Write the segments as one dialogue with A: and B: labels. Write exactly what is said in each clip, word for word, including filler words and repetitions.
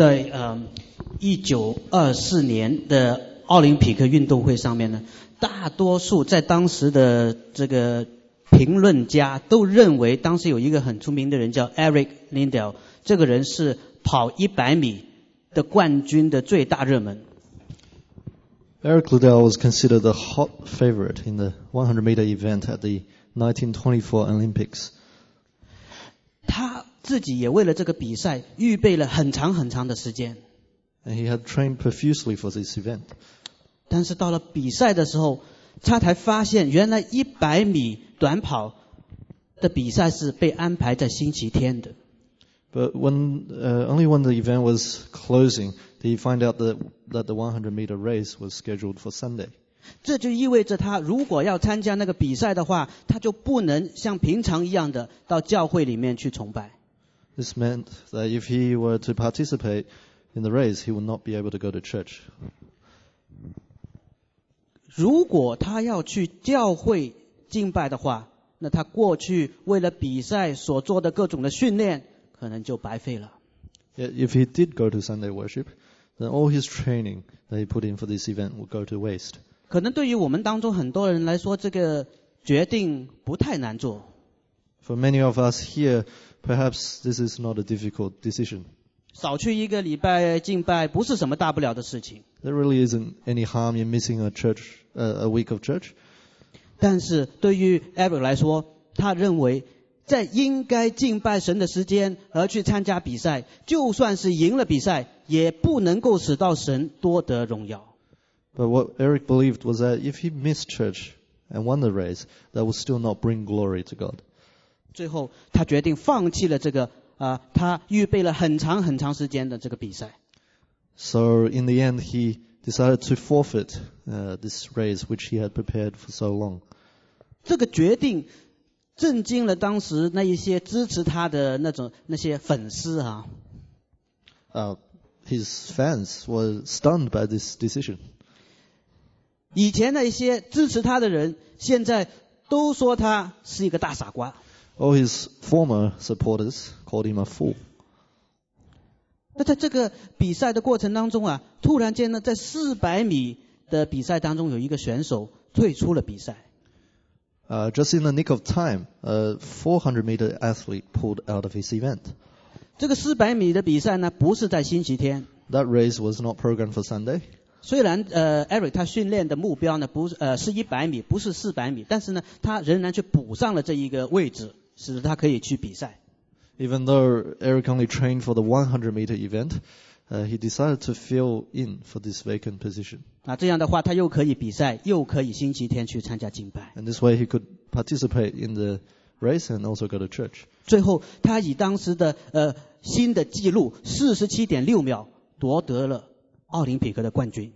A: 在呃一九二四年的奥林匹克运动会上面呢，大多数在当时的这个评论家都认为，当时有一个很出名的人叫 Eric Liddell， 这个人是跑一百米的冠军的最大热门。
B: Eric Liddell was considered the hot favorite in the one hundred meter event at the nineteen twenty-four Olympics.
A: 他自己也为了这个比赛预备了很长很长的时间。
B: And he had trained profusely for this event.
A: 但是到了比赛的时候，他才发现原来一百米短跑的比赛是被安排在星期天的。
B: But when uh, only when the event was closing, did he find out that that the one hundred meter race was scheduled for Sunday.
A: 这就意味着他如果要参加那个比赛的话，他就不能像平常一样的到教会里面去崇拜。
B: This meant that if he were to participate in the race, he would not be able to go to church.
A: 如果他要去教会敬拜的话，那他过去为了比赛所做的各种的训练，可能就白费了。
B: Yet if he did go to Sunday worship, then all his training that he put in for this event would go to waste.
A: 可能对于我们当中很多人来说，这个决定不太难做。
B: For many of us here, perhaps this is not a difficult decision.
A: 少去一个礼拜敬拜不是什么大不了的事情。
B: There really isn't any harm in missing a church, uh, a week of church.
A: 但是对于 Eric 来说，他认为在应该敬拜神的时间而去参加比赛，就算是赢了比赛，也不能够使到神多得荣耀。
B: But what Eric believed was that if he missed church and won the race, that would still not bring glory to God.
A: 最后他决定放弃了这个啊、呃，他预备了很长很长时间的这个比赛。
B: So in the end, he decided to forfeit uh, this race which he had prepared for so long.
A: 这个决定震惊了当时那一些支持他的那种那些粉丝啊。
B: Uh, his fans were stunned by this decision.
A: 以前那些支持他的人，现在都说他是一个大傻瓜。
B: All his former supporters called him a fool.
A: 那在这个比赛的过程当中啊，突然间呢，在四百米的比赛当中，有一个选手退出了比赛。
B: Uh, just in the nick of time, a four hundred meter athlete pulled out of his event.
A: 这个四百米的比赛呢，不是在星期天。
B: That race was not programmed for Sunday.
A: 虽然呃 Eric 他训练的目标呢不是呃是一百米，不是四百米，但是呢，他仍然去补上了这一个位置，使得他可以去比赛。
B: Even though Eric only trained for the one hundred meter event, uh, he decided to fill in for this vacant position.
A: 啊，这样的话，他又可以比赛，又可以星期天去参加敬拜。
B: And this way he could participate in the race and also go to church.
A: 最后，他以当时的呃新的纪录四十七点六秒夺得了奥林匹克的冠军。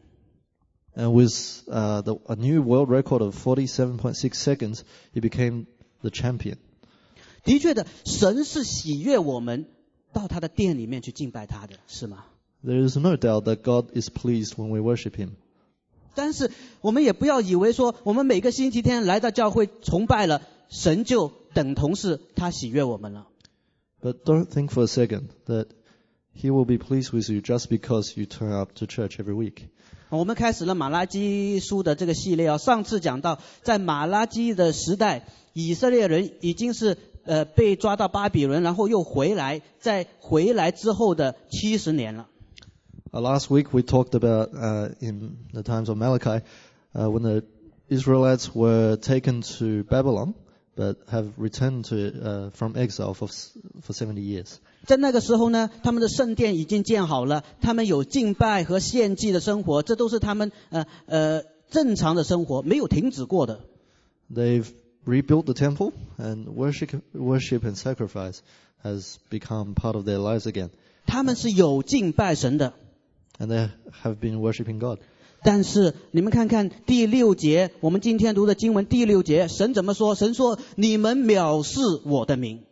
B: And with uh, the, a new world record of forty-seven point six seconds, he became the champion.
A: 的确的，神是喜悦我们到他的殿里面去敬拜他的，是吗？
B: There is no doubt that God is pleased when we worship him.
A: 但是我们也不要以为说，我们每个星期天来到教会崇拜了，神就等同是他喜悦我们了。
B: But don't think for a second that he will be pleased with you just because you turn up to church every week.
A: 我们开始了马拉基书的这个系列啊，上次讲到，在马拉基的时代，以色列人已经是呃被抓到巴比伦，然后又回来，在回来之后的七十年了。
B: Uh, last week we talked about uh, in the times of Malachi uh, when the Israelites were taken to Babylon but have returned to uh, from exile for for seventy years.
A: 在那个时候呢，他们的圣殿已经建好了，他们有敬拜和献祭的生活，这都是他们呃呃正常的生活，没有停止过的。
B: They've rebuilt the temple and worship, worship and sacrifice has become part of their lives again.
A: 他们是有敬拜神的。
B: And they have been worshiping God.
A: 但是你们看看第六节，我们今天读的经文第六节，神怎么说？神说：“你们藐视我的名。”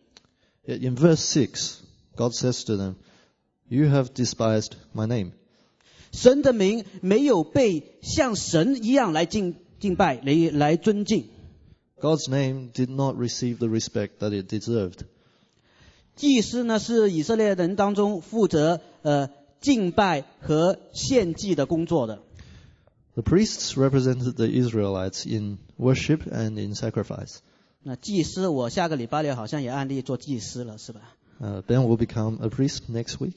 B: In verse six, God says to them, "You have despised my name."
A: 神的名没有被像神一样来敬敬拜、来来尊敬。
B: God's name did not receive the respect that it deserved.
A: 祭司呢是以色列人当中负责呃敬拜和献祭的工作的。
B: The priests represented the Israelites in worship and in sacrifice.
A: 那祭司，我下个礼拜六好像也按例做祭司了，是吧？
B: Uh, Ben will become a priest next week.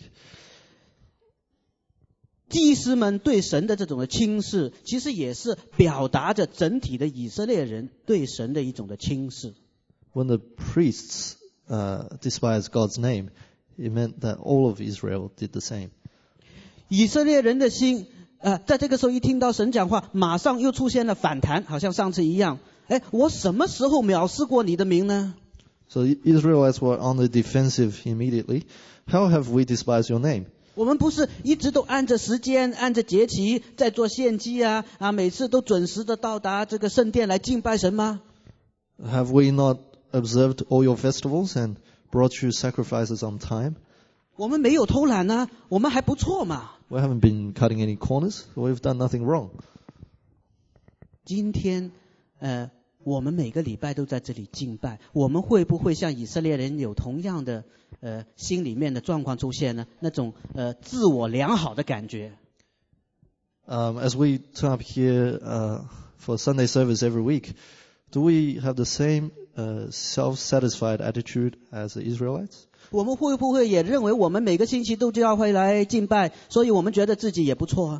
A: 祭司们对神的这种的轻视，其实也是表达着整体的以色列人对神的一种的轻视。
B: When the priests uh, despised God's name, it meant that all of Israel did the same.
A: 以色列人的心，呃，在这个时候一听到神讲话，马上又出现了反弹，好像上次一样。哎，我什么时候藐视过你的名呢？
B: So the Israelites were on the defensive immediately. How have we despised your name?
A: 我们不是一直都按着时间、按着节期在做献祭啊啊，每次都准时的到达这个圣殿来敬拜神吗？
B: Have we not observed all your festivals and brought you sacrifices on time?
A: 我们没有偷懒啊，我们还不错嘛。
B: We haven't been cutting any corners. We've done nothing wrong.
A: 今天，呃，我们每个礼拜都在这里敬拜，我们会不会像以色列人有同样的呃心里面的状况出现呢？那种呃自我良好的感觉。
B: Um, as we turn up here uh, for Sunday service every week, do we have the same uh, self-satisfied attitude as the Israelites?
A: 我们会不会也认为我们每个星期都就要会来敬拜，所以我们觉得自己也不错啊？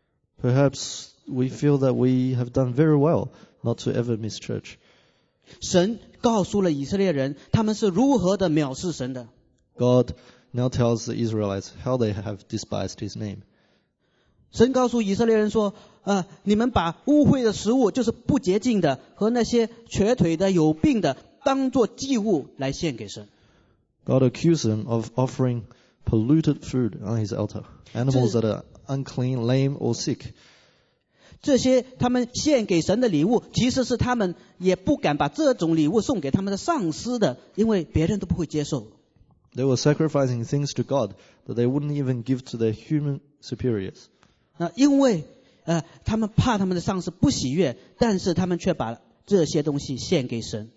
B: Perhaps we feel that we have done very well not to ever miss church.
A: 神告诉了以色列人，他们是如何的藐视神的。
B: God now tells the Israelites how they have despised his name.
A: 神告诉以色列人说，呃，你们把污秽的食物，就是不洁净的和那些瘸腿的、有病的，当作祭物来献给神。
B: God accused them of offering polluted food on his altar, animals that are unclean, lame, or sick.
A: 这些他们献给神的礼物，其实是他们也不敢把这种礼物送给他们的上司的，因为别人都不会接受。
B: They were sacrificing things to God that they wouldn't even give to their human superiors.
A: 那因为呃，他们怕他们的上司不喜悦，但是他们却把这些东西献给神。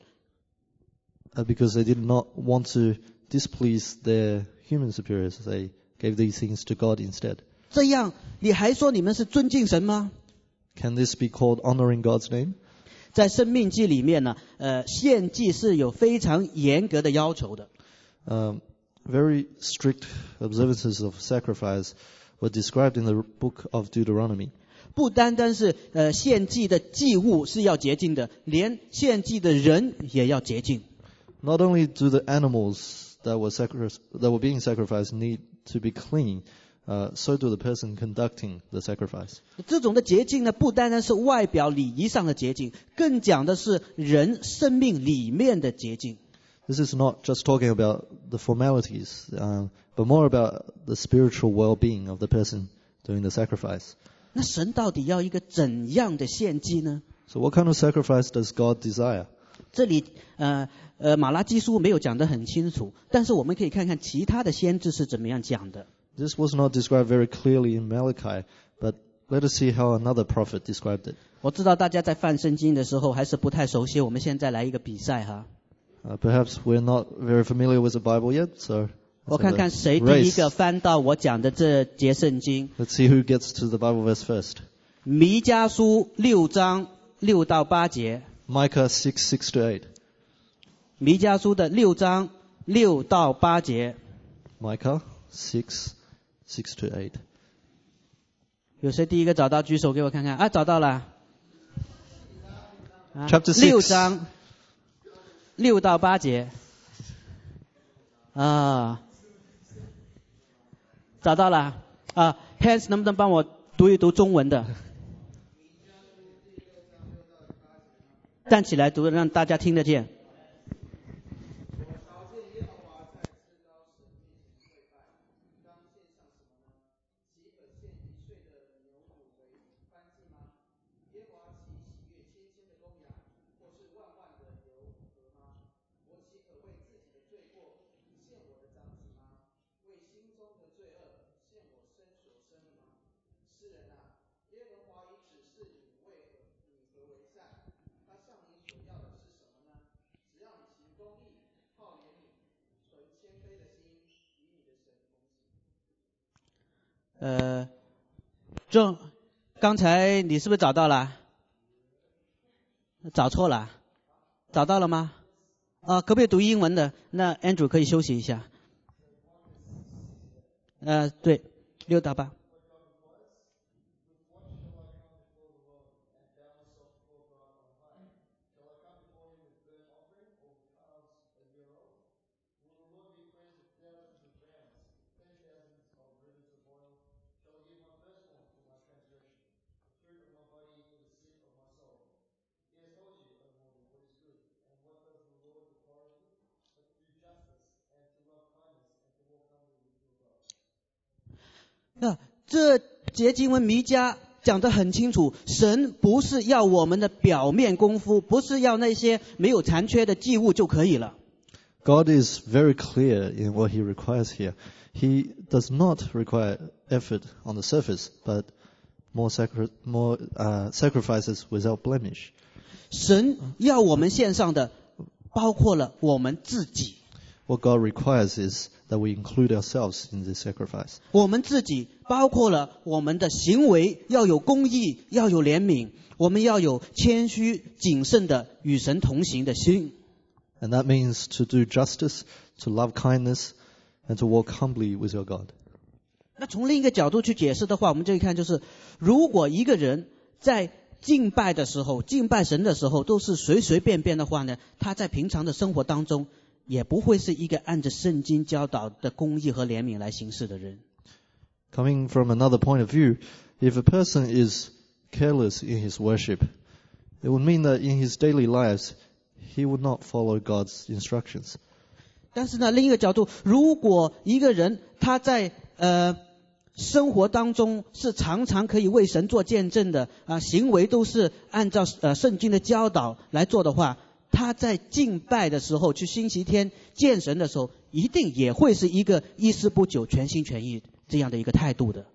B: Uh, because they did not want to displease their human superiors, they gave these things to God instead.
A: 这样你还说你们是尊敬神吗？
B: Can this be called honoring God's name?
A: 在生命记里面呢，呃，献祭是有非常严格的要求的。
B: Um, very strict observances of sacrifice were described in the book of Deuteronomy.
A: 不单单是呃献祭的祭物是要洁净的，连献祭的人也要洁净。
B: Not only do the animals that were, sacri- that were being sacrificed need to be clean, uh, so do the person conducting the sacrifice.
A: 这种的洁净呢，不单单是外表礼仪上的洁净，更讲的是人生命里面的洁净。
B: This is not just talking about the formalities, um, but more about the spiritual well-being of the person doing the sacrifice.
A: 那神到底要一个怎样的献祭呢？
B: So what kind of sacrifice does God desire?
A: 这里呃呃马拉基书没有讲得很清楚，但是我们可以看看其他的先知是怎么样讲的。
B: This was not described very clearly in Malachi, but let us see how another prophet described it.
A: 我知道大家在翻圣经的时候还是不太熟悉，我们现在来一个比赛哈。
B: Uh, perhaps we're not very familiar with the Bible yet, so
A: 我
B: let's
A: 看
B: have
A: 看
B: a
A: 谁第一
B: race.
A: 个翻到我讲的这节圣经。
B: Let's see who gets to the Bible verse first.
A: 弥迦书六章六到八节，
B: Micah six, six to eight.
A: 弥迦书的六章六到八节，
B: Micah six, six to eight.
A: 有谁第一个找到举手给我看看啊？找到了。啊
B: Chapter six
A: 六章六到八节啊，找到了啊 ，Hans 能不能帮我读一读中文的？站起来读，让大家听得见。 这刚才你是不是找到了？找错了？找到了吗？啊，可不可以读英文的？那 Andrew 可以休息一下。呃，对，六到八。那这节经文弥迦讲得很清楚，神不是要我们的表面功夫，不是要那些没有残缺的祭物就可以了。
B: God is very clear in what he requires here. He does not require effort on the surface, but more, sacri- more uh, sacrifices without blemish.
A: 神要我们献上的包括了我们自己。
B: What God requires is that we include ourselves in this sacrifice.
A: 我们自己包括了我们的行为要有公义，要有怜悯，我们要有谦虚谨慎的与神同行的心。
B: And that means to do justice, to love kindness, and to walk humbly with your God.
A: 那从另一个角度去解释的话，我们就一看就是，如果一个人在敬拜的时候，敬拜神的时候都是随随便便的话呢，他在平常的生活当中也不会是一个按着圣经教导的公义和怜悯来行事的人。
B: Coming from another point of view, if a person is careless in his worship, it would mean that in his daily lives, he would not follow God's instructions.
A: 但是呢，另一个角度，如果一个人他在呃生活当中是常常可以为神做见证的啊、呃，行为都是按照呃圣经的教导来做的话，他在敬拜的时候，去星期天见神的时候，一定也会是一个一丝不苟、全心全意这样的一个态度的。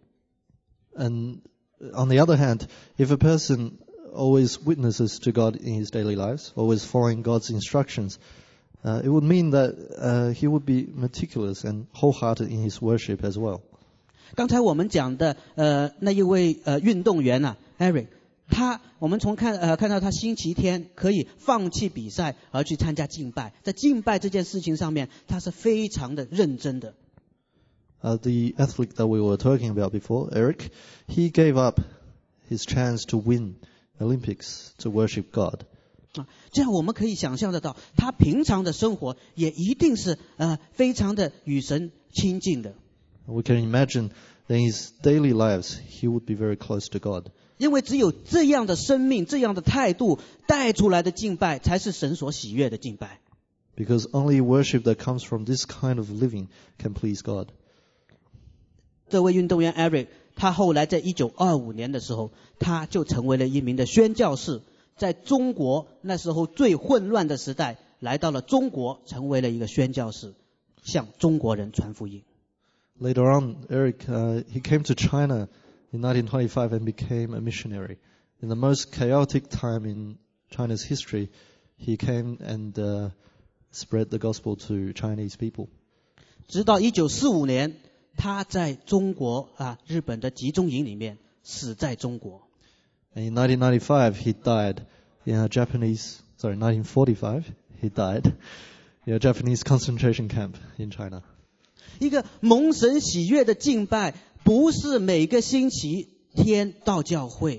B: And on the other hand, if a person always witnesses to God in his daily lives, always following God's instructions, uh, it would mean that uh, he would be meticulous and wholehearted in his worship as well.
A: 刚才我们讲的呃那一位呃运动员啊 Eric， 他我们从看呃看到他星期天可以放弃比赛而去参加敬拜，在敬拜这件事情上面，他是非常的认真的。
B: Uh, the athlete that we were talking about before, Eric, he gave up his chance to win Olympics to worship God.
A: 啊，这样我们可以想象得到，他平常的生活也一定是呃非常的与神亲近的。
B: We can imagine that in his daily lives, he would be very close to God.
A: 因为只有这样的生命、这样的态度带出来的敬拜，才是神所喜悦的敬拜。
B: Because only worship that comes from this kind of living can please God.
A: 这位运动员 Eric， 他后来在一九二五年的时候，他就成为了一名的宣教士，在中国那时候最混乱的时代，来到了中国，成为了一个宣教士，向中国人传福音。
B: Later on, Eric, uh, he came to China in nineteen twenty-five and became a missionary. In the most chaotic time in China's history, he came and uh, spread the gospel to Chinese people.
A: 直到一九四五年，他在中国啊日本的集中营里面死在中国。
B: And in nineteen ninety-five, he died in a Japanese, sorry, nineteen forty-five, he died in a Japanese concentration camp in China.
A: 一个蒙神喜悦的敬拜，不是每个星期天到教会。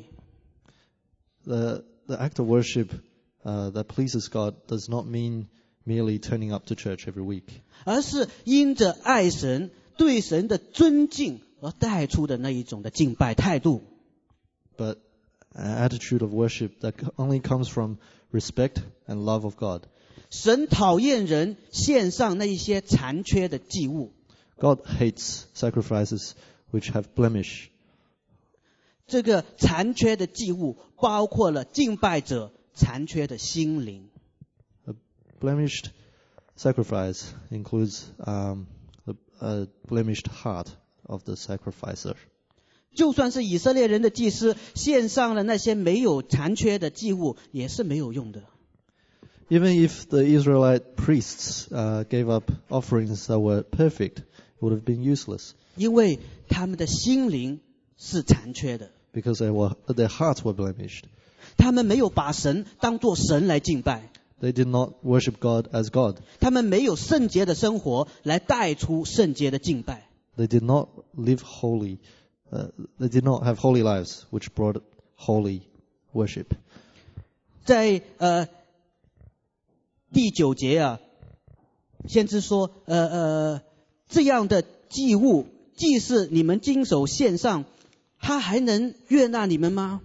B: The, the act of worship uh, that pleases God does not mean merely turning up to church every week.
A: 而是因着爱神、对神的尊敬而带出的那一种的敬拜态度。
B: But an attitude of worship that only comes from respect and love of God.
A: 神讨厌人献上那一些残缺的祭物。
B: God hates sacrifices which have blemish.
A: 这个残缺的祭物包括了敬拜者残缺的心灵。
B: A blemished sacrifice includes um, the, a blemished heart of the sacrificer.
A: 就算是以色列人的祭司献上了那些没有残缺的祭物，也是没有用的。
B: Even if the Israelite priests uh, gave up offerings that were perfect, it would have been useless.
A: 因为他们的心灵是残缺的。
B: because they were, their hearts were blemished.
A: 他们没有把神当作神来敬拜。
B: They did not worship God as God.
A: 他们没有圣洁的生活来带出圣洁的敬拜。
B: They did not live holy. Uh, they did not have holy lives, which brought holy worship.
A: 在呃第九节啊，先知说，呃呃，这样的祭物，既是你们经手献上，他还能悦纳你们吗？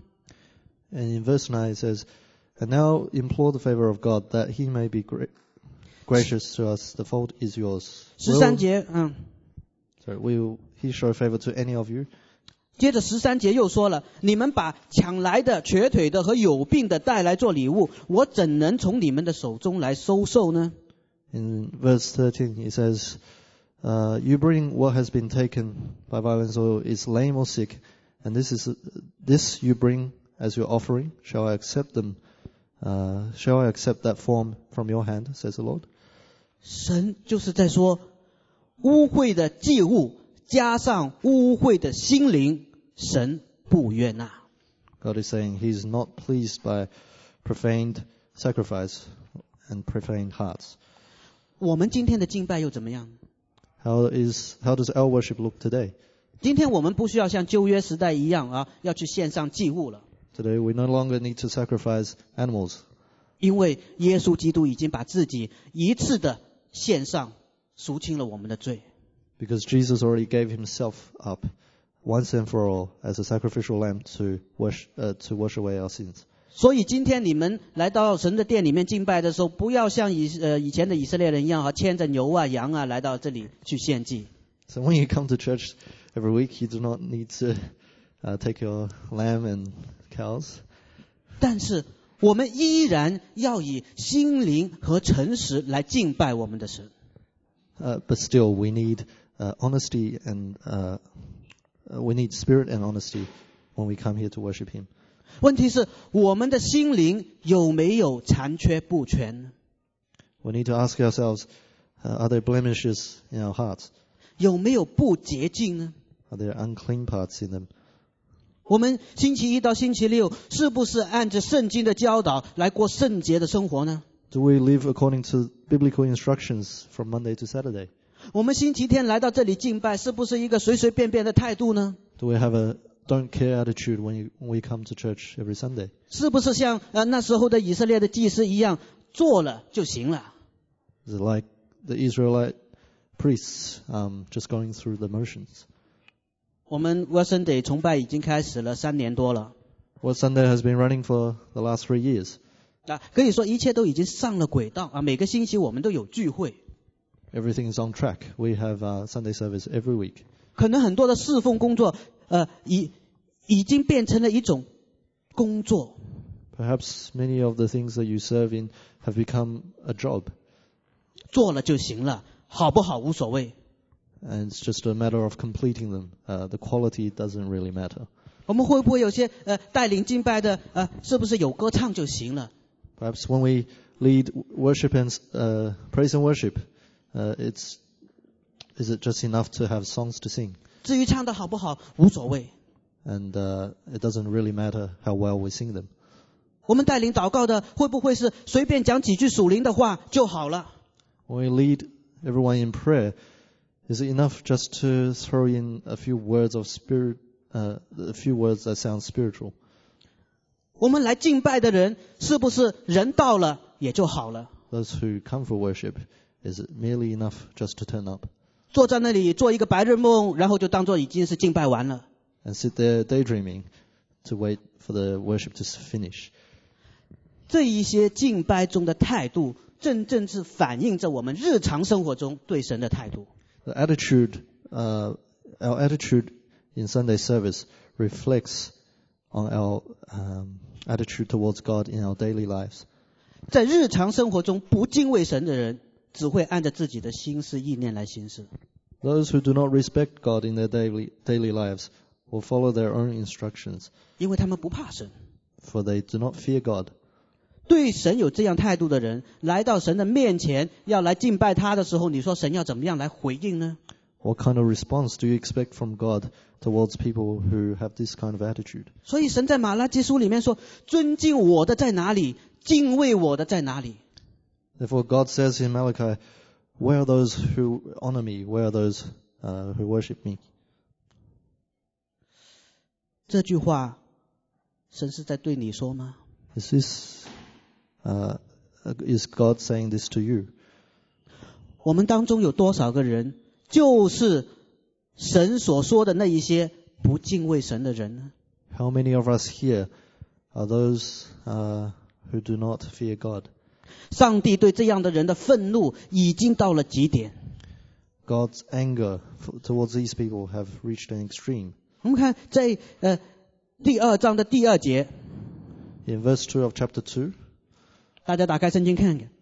B: And in verse nine it says, "And now implore the favor of God, that He may be gra- gracious to us. The fault is yours."
A: 十三节，嗯，
B: Sorry, will He show favor to any of you?
A: 接着十三节又说了，你们把抢来的、瘸腿的和有病的带来做礼物，我怎能从你们的手中来收受呢？
B: In verse thirteen it says, uh, "You bring what has been taken by violence or is lame or sick, and this is this you bring as your offering. Shall I accept them? Uh, shall I accept that form from your hand?" says the Lord.
A: 神就是在说，污秽的祭物加上污秽的心灵，神不悦纳。
B: God is saying He's not pleased by profaned sacrifice and profaned hearts.
A: 我们今天的敬拜又怎么样？
B: How is how does our worship look today?
A: 今天我们不需要像旧约时代一样啊，要去献上祭物了，
B: Today we no longer need to sacrifice animals
A: 因为耶稣基督已经把自己一次的献上，赎清了我们的罪。
B: because Jesus already gave Himself up once and for all as a sacrificial lamb to wash uh, to wash away our sins.
A: 所以今天你们来到神的殿里面敬拜的时候，不要像以呃以前的以色列人一样啊，牵着牛啊羊啊来到这里去献祭。
B: So when you come to church every week, you do not need to uh, take your lamb and cows.
A: 但是我们依然要以心灵和诚实来敬拜我们的神。
B: Uh, but still, we need uh, honesty and uh, uh, we need spirit and honesty when we come here to worship Him.
A: 问题是我们的心灵有没有残缺不全呢？
B: We need to ask ourselves, uh, are there blemishes in our hearts?
A: 有没有不洁净呢？
B: Are there unclean parts in them?
A: 我们星期一到星期六是不是按着圣经的教导来过圣洁的生活呢？
B: Do we live according to biblical instructions from Monday to Saturday?
A: 我们星期天来到这里敬拜，是不是一个随随便便的态度呢？
B: Do we have a don't care attitude when, you, when we come to church every Sunday?
A: 是不是像呃那时候的以色列的祭司一样，做了就行了？
B: Is it like the Israelite priests um, just going through the motions?
A: 我们 World Sunday 崇拜已经开始了三年多了，
B: What Sunday has been running for the last three years.
A: 啊，可以说一切都已经上了轨道啊！每个星期我们都有聚会，
B: Everything is on track. We have uh, Sunday service every week.
A: 可能很多的侍奉工作，呃，已已经变成了一种工作。
B: Perhaps many of the things that you serve in have become a job,
A: 做了就行了，好不好无所谓。
B: and it's just a matter of completing them. Uh, the quality doesn't really matter.
A: 我们会不会有些呃带领敬拜的呃，是不是有歌唱就行了？
B: Perhaps when we lead worship and uh, praise and worship, uh, it's is it just enough to have songs to sing?
A: 至于唱的好不好无所谓。
B: And uh, it doesn't really matter how well we sing them.
A: 我们带领祷告的会不会是随便讲几句属灵的话就好了？
B: When we lead everyone in prayer, is it enough just to throw in a few words of spirit, uh, a few words that sound spiritual?
A: 我们来敬拜的人是不是人到了也就好了？
B: Those who come for worship, is it merely enough just to turn up
A: 坐在那里做一个白日梦，然后就当作已经是敬拜完了？
B: and sit there daydreaming to wait for the worship to finish?
A: 这一些敬拜中的态度，正正是反映着我们日常生活中对神的态度。
B: The attitude, uh, our attitude in Sunday service reflects on our um, attitude towards God in our daily lives.
A: 在日常生活中不敬畏神的人，只会按着自己的心思意念来行事。
B: Those who do not respect God in their daily daily lives will follow their own instructions,
A: 因为他们不怕神。
B: for they do not fear God.
A: 对神有这样态度的人，来到神的面前要来敬拜他的时候，你说神要怎么样来回应呢？
B: What kind of response do you expect from God towards people who have this kind of attitude?
A: 所以神在马拉基书里面说，尊敬我的在哪里，敬畏我的在哪里。
B: Therefore God says in Malachi, where are those who honor me? Where are those uh, who worship me?
A: 这句话，神是在对你说吗？
B: Is this, uh, is God saying this to you?
A: 我们当中有多少个人，就是神所说的那一些不敬畏神的人呢？
B: How many of us here are those uh, who do not fear God?
A: 上帝对这样的人的愤怒已经到了极点。
B: God's anger towards these people have reached an extreme.
A: 我们看在呃第二章的第二节，
B: In verse two of chapter two,
A: 大家打开圣经看看。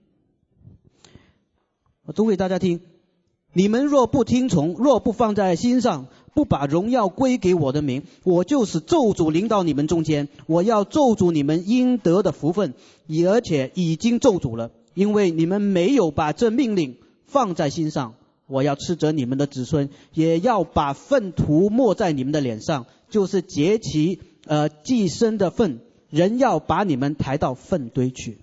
A: 我读给大家听：你们若不听从，若不放在心上，不把荣耀归给我的名，我就使咒诅临到你们中间。我要咒诅你们应得的福分，而且已经咒诅了，因为你们没有把这命令放在心上。我要斥责你们的子孙，也要把粪涂抹在你们的脸上，就是节期呃祭牲的粪，人要把你们抬到粪堆去。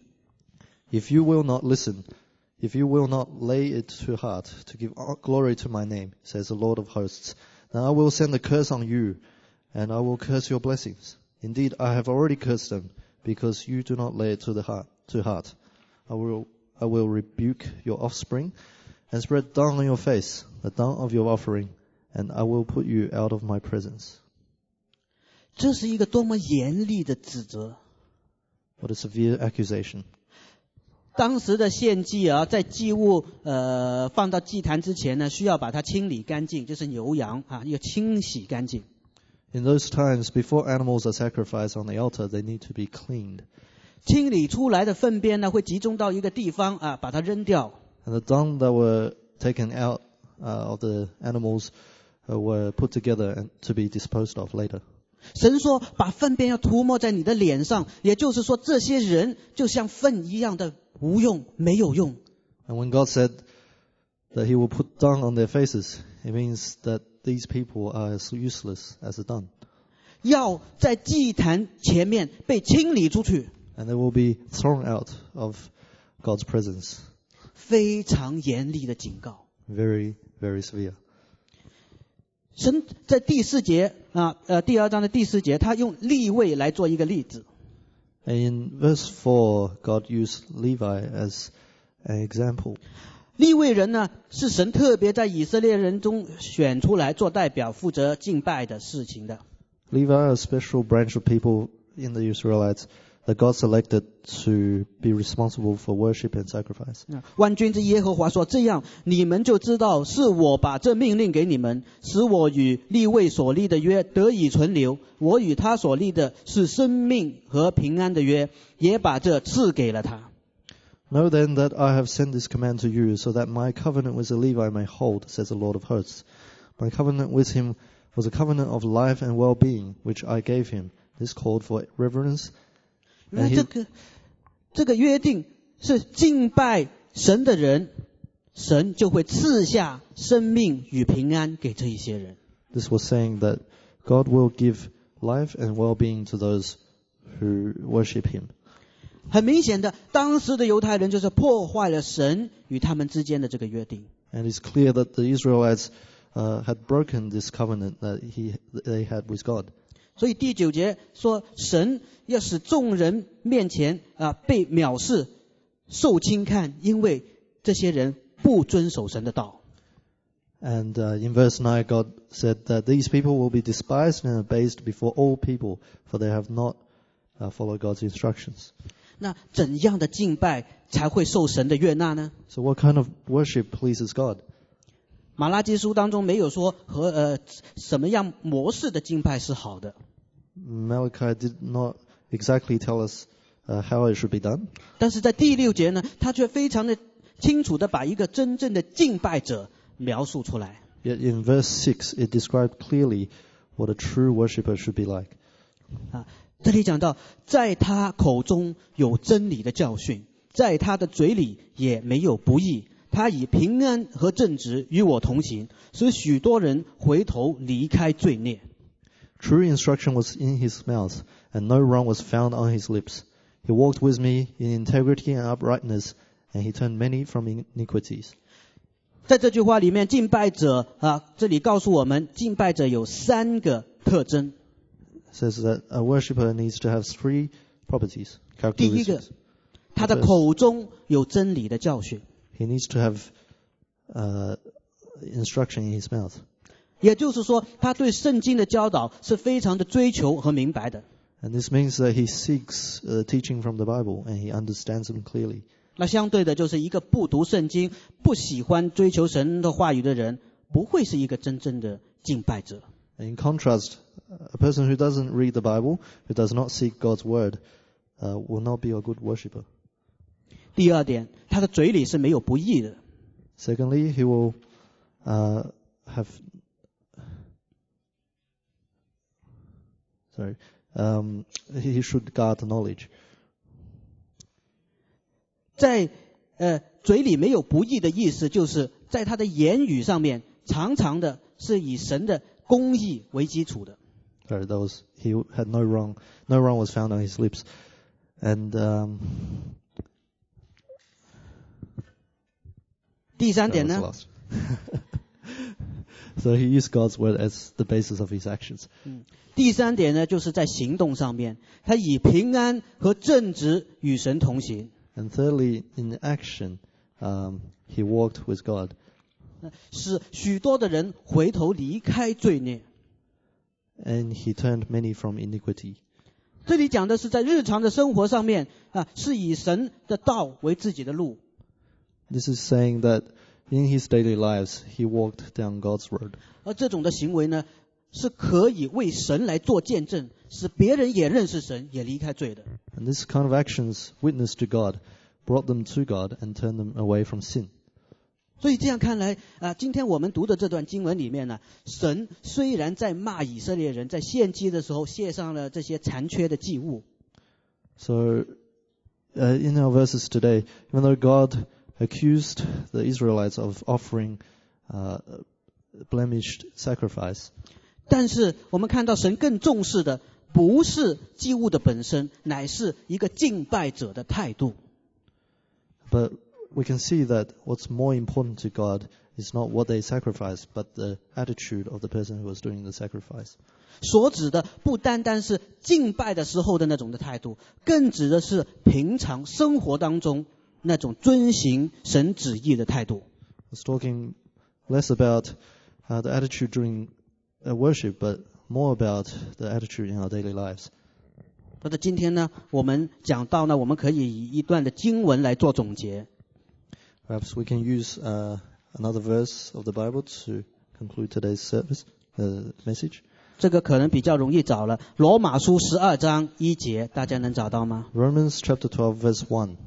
B: if you will not listen, if you will not lay it to heart to give glory to my name, says the Lord of hosts, then I will send a curse on you, and I will curse your blessings. Indeed, I have already cursed them, because you do not lay it to the heart. To heart, I will, I will rebuke your offspring, and spread dung on your face, the dung of your offering, and I will put you out of my presence.
A: 这是一个多么严厉的指责！
B: What a severe accusation.
A: 当时的献祭啊，在祭物呃放到祭坛之前呢，需要把它清理干净，就是牛羊啊，要清洗干净。
B: In those times, before animals are sacrificed on the altar, they need to be cleaned.
A: 清理出来的粪便呢，会集中到一个地方啊，把它扔掉。
B: And the dung that were taken out uh, of the animals uh, were put together and to be disposed of later.
A: 神说，把粪便要涂抹在你的脸上，也就是说，这些人就像粪一样的无用，没有用。
B: And when God said that He will put dung on their faces, it means that these people are as useless as the dung.
A: 要在祭坛前面被清理出去，
B: And they will be thrown out of God's presence.
A: 非常严厉的警告。
B: Very, very severe.
A: 神在第四节啊，呃，第二章的第四节，他用利未来做一个例子。
B: And in verse four, God used Levi as an example.
A: 利未人呢，是神特别在以色列人中选出来做代表，负责敬拜的事情的。
B: Levi are a special branch of people in the Israelites that God selected to be responsible for worship and sacrifice.
A: 万军之耶和华说：“这样，你们就知道是我把这命令给你们，使我与利未所立的约得以存留。我与他所立的是生命和平安的约，也把这赐给了他。”
B: Know then that I have sent this command to you, so that my covenant with the Levi may hold, says the Lord of hosts. My covenant with him was a covenant of life and well-being, which I gave him. This called for reverence.
A: 那这个这个约定是敬拜神的人，神就会赐下生命与平安给这一些人。
B: This was saying that God will give life and well-being to those who worship him.
A: 很明显的，当时的犹太人就是破坏了神与他们之间的这个约定。
B: And it's clear that the Israelites uh, had broken this covenant that he, they had with God.
A: 所以第九节说，神要使众人面前啊被藐视、受轻看，因为这些人不遵守神的道。
B: And uh, in verse nine, God said that these people will be despised and abased before all people, for they have not uh, followed God's instructions.
A: 那怎样的敬拜才会受神的悦纳呢？
B: So what kind of worship pleases God?
A: 马拉基书当中没有说和呃什么样模式的敬拜是好的。
B: Malachi did not exactly tell us uh, how it should be done.
A: 但是在第六节呢，他却非常的清楚的把一个真正的敬拜者描述出来。
B: Yet in verse six, it described clearly what a true worshipper should be like.
A: 啊，这里讲到，在他口中有真理的教训，在他的嘴里也没有不义。 他以平安和正直与我同行，使许多人回头离开罪孽。
B: True instruction was in his mouth, and no wrong was found on his lips. He walked with me in integrity and uprightness, and he turned many from iniquities.
A: 在这句话里面，敬拜者啊，这里告诉我们，敬拜者有三个特征。
B: It says that a worshipper needs to have three properties,
A: 第一个，
B: characteristics.
A: 他的口中有真理的教训，
B: He needs to have uh, instruction in his mouth.
A: 也就是说，他对圣经的教导是非常的追求和明白的。
B: And this means that he seeks uh, teaching from the Bible and he understands them clearly.
A: 那相对的，就是一个不读圣经、不喜欢追求神的话语的人，不会是一个真正的敬拜者。
B: And in contrast, a person who doesn't read the Bible, who does not seek God's word, uh, will not be a good worshipper.
A: 第二点，他的嘴里是没有不义的。
B: Secondly, he will uh, have sorry, um, he should guard knowledge.
A: 在呃嘴里没有不义的意思，就是在他的言语上面，常常的是以神的公义为基础的。
B: Sorry, that was he had no wrong. No wrong was found on his lips, and um,
A: 第三
B: that
A: 点
B: was
A: 呢，
B: lost. So he used God's word as the basis of his actions.
A: 第三点呢，就是在行动上面，他以平安和正直与神同行。
B: And thirdly, in action, um, he walked with God.
A: 使许多的人回头离开罪孽。
B: And he turned many from iniquity.
A: 这里讲的是在日常的生活上面啊，是以神的道为自己的路。
B: This is saying that in his daily lives, he walked down God's road.
A: 而这种的行为呢，是可以为神来做见证，使别人也认识神，也离开罪的。
B: And this kind of actions witness to God, brought them to God, and turned them away from sin.
A: 所以这样看来啊，今天我们读的这段经文里面呢，神虽然在骂以色列人，在献祭的时候献上了这些残缺的祭物，
B: So, uh, in our verses today, even though God accused the Israelites of offering uh, blemished sacrifice,
A: 但是我们看到神更重视的不是祭物的本身，乃是一个敬拜者的态度。
B: but we can see that what's more important to God is not what they sacrifice, but the attitude of the person who was doing the sacrifice.
A: 所指的不单单是敬拜的时候的那种的态度，更指的是平常生活当中那种遵行神旨意的态度。
B: I was talking less about uh, the attitude during uh, worship, but more about the attitude in our daily lives.
A: 那么今天呢，我们讲到呢，我们可以以一段的经文来做总结。
B: Perhaps we can use uh, another verse of the Bible to conclude today's service, uh, message.
A: 这个可能比较容易找了，罗马书十二章一节，大家能找到吗？
B: Romans chapter twelve, verse one.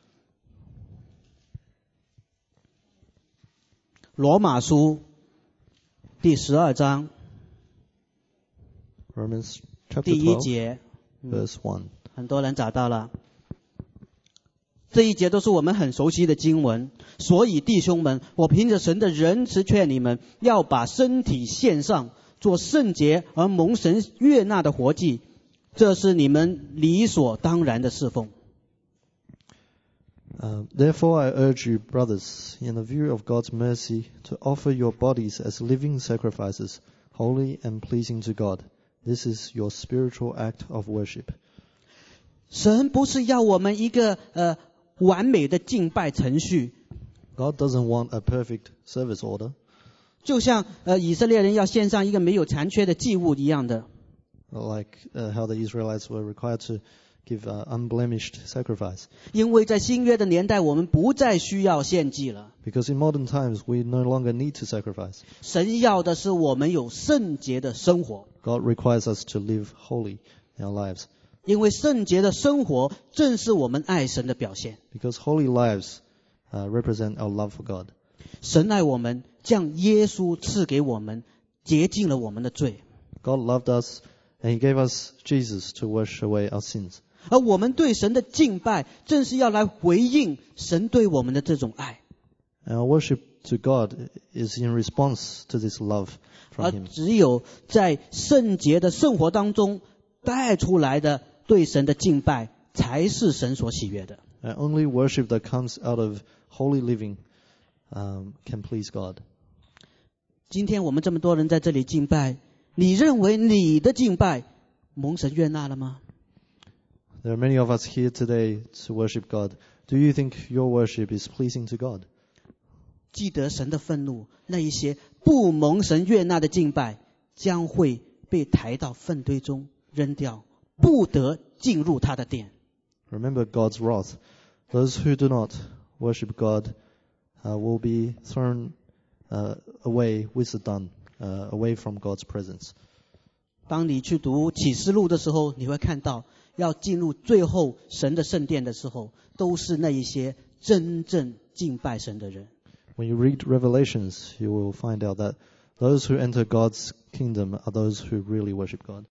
A: 罗马书第十二章
B: Romans chapter
A: 第一
B: twelve,
A: 节，
B: verse one.
A: 很多人找到了。这一节都是我们很熟悉的经文，所以弟兄们，我凭着神的仁慈劝你们，要把身体献上，做圣洁而蒙神悦纳的活祭，这是你们理所当然的侍奉。
B: Uh, Therefore I urge you, brothers, in the view of God's mercy, to offer your bodies as living sacrifices, holy and pleasing to God. This is your spiritual act of worship.
A: 神不是要我们一个呃完美的敬拜程序，
B: God doesn't want a perfect service order,
A: 就像呃以色列人要献上一个没有残缺的祭物一样的。
B: like uh, how the Israelites were required to give uh, unblemished sacrifice.
A: 因为在新约的年代，我们不再需要献祭了。
B: Because in modern times, we no longer need to sacrifice.
A: 神要的是我们有圣洁的生活，
B: God requires us to live holy in our lives.
A: 因为圣洁的生活正是我们爱神的表现。
B: Because holy lives uh, represent our love for God.
A: 神爱我们，将耶稣赐给我们，洁净了我们的罪。
B: God loved us, and He gave us Jesus to wash away our sins.
A: 而我们对神的敬拜，正是要来回应神对我们的这种爱。
B: And our worship to God is in response to this love
A: 而
B: from Him.
A: 只有在圣洁的生活当中带出来的对神的敬拜，才是神所喜悦的。
B: And only worship that comes out of holy living um, can please God.
A: 今天我们这么多人在这里敬拜，你认为你的敬拜蒙神悦纳了吗？
B: There are many of us here today to worship God. Do you think your worship is pleasing to God?
A: 记得神的愤怒，那一些不蒙神悦纳的敬拜，将会被抬到粪堆中扔掉，不得进入他的殿。
B: Remember God's wrath. Those who do not worship God uh, will be thrown uh, away with the dung, uh, away from God's presence.
A: 当你去读启示录的时候，你会看到，要进入最后神的圣殿的时候，都是那一些真正敬拜神的人。
B: When you read Revelations, you will find out that those who enter God's kingdom are those who really worship God.